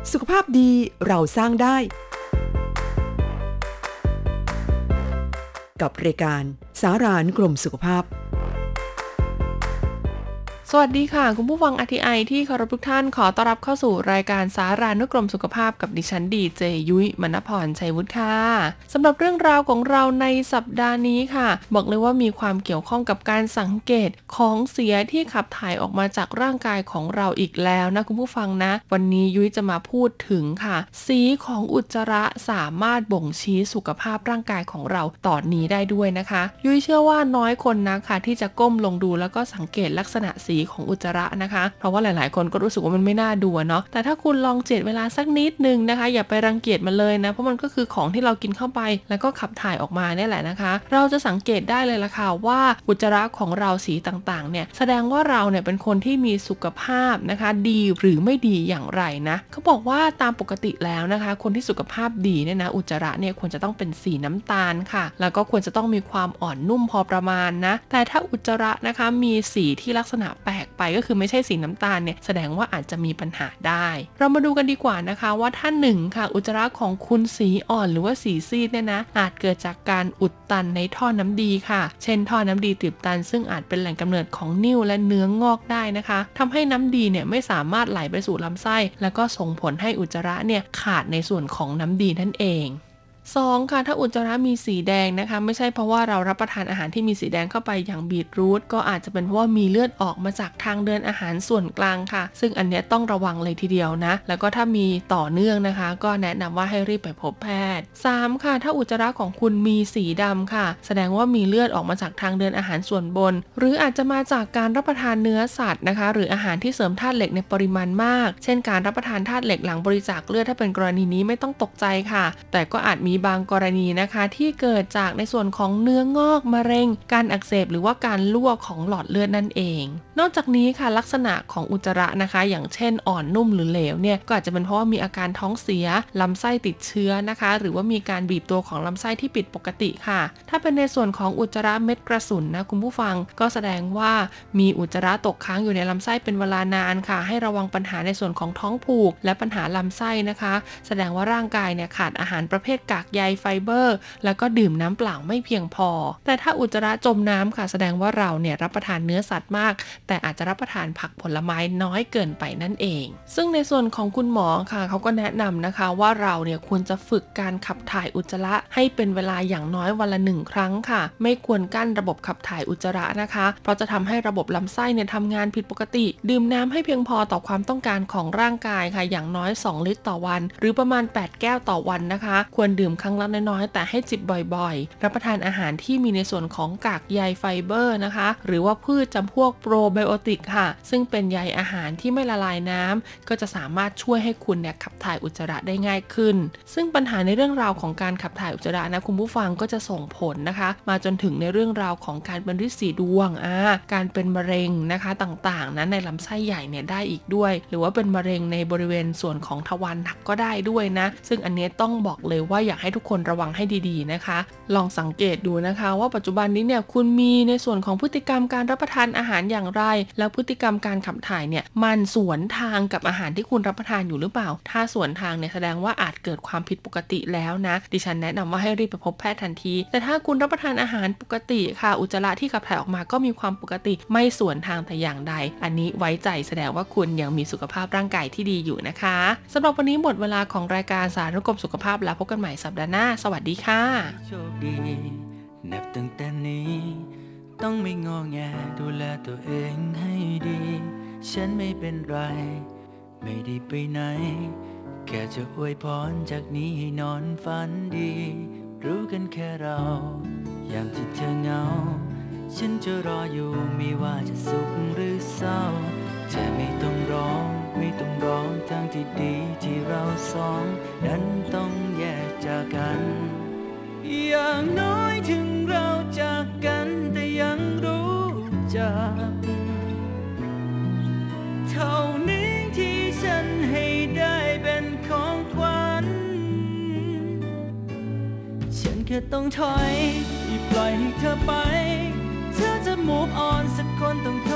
สุขภาพดีเราสร้างได้กับรายการสารานกรมสุขภาพสวัสดีค่ะคุณผู้ฟัง RTI ที่เคารพทุกท่านขอต้อนรับเข้าสู่รายการสารานุกรมสุขภาพกับดิฉันดีเจยุ้ยมณพรชัยวุฒิค่ะสำหรับเรื่องราวของเราในสัปดาห์นี้ค่ะบอกเลยว่ามีความเกี่ยวข้องกับการสังเกตของเสียที่ขับถ่ายออกมาจากร่างกายของเราอีกแล้วนะคุณผู้ฟังนะวันนี้ยุ้ยจะมาพูดถึงค่ะสีของอุจจาระสามารถบ่งชี้สุขภาพร่างกายของเราตอนนี้ได้ด้วยนะคะยุ้ยเชื่อว่าน้อยคนนะคะที่จะก้มลงดูแล้วก็สังเกตลักษณะสีของอุจจาระนะคะเพราะว่าหลายๆคนก็รู้สึกว่ามันไม่น่าดูเนาะแต่ถ้าคุณลองเจ็ดเวลาสักนิดนึงนะคะอย่าไปรังเกียจมันเลยนะเพราะมันก็คือของที่เรากินเข้าไปแล้วก็ขับถ่ายออกมาเนี่ยแหละนะคะเราจะสังเกตได้เลยล่ะค่ะว่าอุจจาระของเราสีต่างๆเนี่ยแสดงว่าเราเนี่ยเป็นคนที่มีสุขภาพนะคะดีหรือไม่ดีอย่างไรนะเขาบอกว่าตามปกติแล้วนะคะคนที่สุขภาพดีเนี่ยนะอุจจาระเนี่ยควรจะต้องเป็นสีน้ำตาลค่ะแล้วก็ควรจะต้องมีความอ่อนนุ่มพอประมาณนะแต่ถ้าอุจจาระนะคะมีสีที่ลักษณะแปลกไปก็คือไม่ใช่สีน้ำตาลเนี่ยแสดงว่าอาจจะมีปัญหาได้เรามาดูกันดีกว่านะคะว่าถ้า1ค่ะอุจจาระของคุณสีอ่อนหรือว่าสีซีดเนี่ยนะอาจเกิดจากการอุดตันในท่อน้ำดีค่ะเช่นท่อน้ำดีตีบตันซึ่งอาจเป็นแหล่งกำเนิดของนิ่วและเนื้องอกได้นะคะทำให้น้ำดีเนี่ยไม่สามารถไหลไปสู่ลำไส้แล้วก็ส่งผลให้อุจจาระเนี่ยขาดในส่วนของน้ำดีนั่นเอง2ค่ะถ้าอุจจาระมีสีแดงนะคะไม่ใช่เพราะว่าเรารับประทานอาหารที่มีสีแดงเข้าไปอย่างบีทรูทก็อาจจะเป็นเพราะว่ามีเลือดออกมาจากทางเดินอาหารส่วนกลางค่ะซึ่งอันเนี้ยต้องระวังเลยทีเดียวนะแล้วก็ถ้ามีต่อเนื่องนะคะก็แนะนำว่าให้รีบไปพบแพทย์3ค่ะถ้าอุจจาระของคุณมีสีดำค่ะแสดงว่ามีเลือดออกมาจากทางเดินอาหารส่วนบนหรืออาจจะมาจากการรับประทานเนื้อสัตว์นะคะหรืออาหารที่เสริมธาตุเหล็กในปริมาณมากเช่นการรับประทานธาตุเหล็กหลังบริจาคเลือดถ้าเป็นกรณีนี้ไม่ต้องตกใจค่ะแต่ก็อาจมีบางกรณีนะคะที่เกิดจากในส่วนของเนื้องอกมะเร็งการอักเสบหรือว่าการรั่วของหลอดเลือดนั่นเองนอกจากนี้ค่ะลักษณะของอุจจาระนะคะอย่างเช่นอ่อนนุ่มหรือเหลวเนี่ยก็อาจจะเป็นเพราะว่ามีอาการท้องเสียลำไส้ติดเชื้อนะคะหรือว่ามีการบีบตัวของลำไส้ที่ผิดปกติค่ะถ้าเป็นในส่วนของอุจจาระเม็ดกระสุนนะคุณผู้ฟังก็แสดงว่ามีอุจจาระตกค้างอยู่ในลำไส้เป็นเวลานานค่ะให้ระวังปัญหาในส่วนของท้องผูกและปัญหาลำไส้นะคะแสดงว่าร่างกายเนี่ยขาดอาหารประเภทกากใยไฟเบอร์แล้วก็ดื่มน้ำเปล่าไม่เพียงพอแต่ถ้าอุจจาระจมน้ำค่ะแสดงว่าเราเนี่ยรับประทานเนื้อสัตว์มากแต่อาจจะรับประทานผักผลไม้น้อยเกินไปนั่นเองซึ่งในส่วนของคุณหมอค่ะเขาก็แนะนำนะคะว่าเราเนี่ยควรจะฝึกการขับถ่ายอุจจาระให้เป็นเวลาอย่างน้อยวันละ1 ครั้งค่ะไม่ควรกั้นระบบขับถ่ายอุจจาระนะคะเพราะจะทำให้ระบบลำไส้เนี่ยทำงานผิดปกติดื่มน้ำให้เพียงพอต่อความต้องการของร่างกายค่ะอย่างน้อย2 ลิตรต่อวันหรือประมาณ8 แก้วต่อวันนะคะควรดื่มครั้งละน้อยๆแต่ให้จิบบ่อยๆรับประทานอาหารที่มีในส่วนของกากใยไฟเบอร์นะคะหรือว่าพืชจำพวกโปรไบโอติกค่ะซึ่งเป็นใยอาหารที่ไม่ละลายน้ำก็จะสามารถช่วยให้คุณเนี่ยขับถ่ายอุจจาระได้ง่ายขึ้นซึ่งปัญหาในเรื่องราวของการขับถ่ายอุจจาระนะคุณผู้ฟังก็จะส่งผลนะคะมาจนถึงในเรื่องราวของการเป็นฤทธิ์สีดวงการเป็นมะเร็งนะคะต่างๆนะในลำไส้ใหญ่เนี่ยได้อีกด้วยหรือว่าเป็นมะเร็งในบริเวณส่วนของทวารหนักก็ได้ด้วยนะซึ่งอันนี้ต้องบอกเลยว่าอยากให้ทุกคนระวังให้ดีๆนะคะลองสังเกตดูนะคะว่าปัจจุบันนี้เนี่ยคุณมีในส่วนของพฤติกรรมการรับประทานอาหารอย่างไรแล้วพฤติกรรมการขับถ่ายเนี่ยมันสวนทางกับอาหารที่คุณรับประทานอยู่หรือเปล่าถ้าสวนทางเนี่ยแสดงว่าอาจเกิดความผิดปกติแล้วนะดิฉันแนะนำว่าให้รีบไปพบแพทย์ทันทีแต่ถ้าคุณรับประทานอาหารปกติค่ะอุจจาระที่ขับถ่ายออกมาก็มีความปกติไม่สวนทางแต่อย่างใดอันนี้ไว้ใจแสดงว่าคุณยังมีสุขภาพร่างกายที่ดีอยู่นะคะสำหรับวันนี้หมดเวลาของรายการสารุกรมสุขภาพแล้วพบกันใหม่สัปดาห์หน้าสวัสดีค่ะโชคดีนับตั้งแต่นี้ต้องไม่งอแงดูแลตัวเองให้ดีฉันไม่เป็นไรไม่ได้ไปไหนแค่จะอวยพรจากนี้ให้นอนฝันดีรู้กันแค่เรายามที่เธอเหงาฉันจะรออยู่ไม่ว่าจะสุขหรือเศร้าเธอไม่ต้องร้องไม่ต้องร้องทางที่ดีที่เราสองนั้นต้องแยกจากกันอย่างน้อยถึงเราจากกันแต่ยังรู้จักเท่านี้ที่ฉันให้ได้เป็นของขวัญฉันแค่ต้องถอยปล่อยให้เธอไปเธอจะ move on สักคนต้อง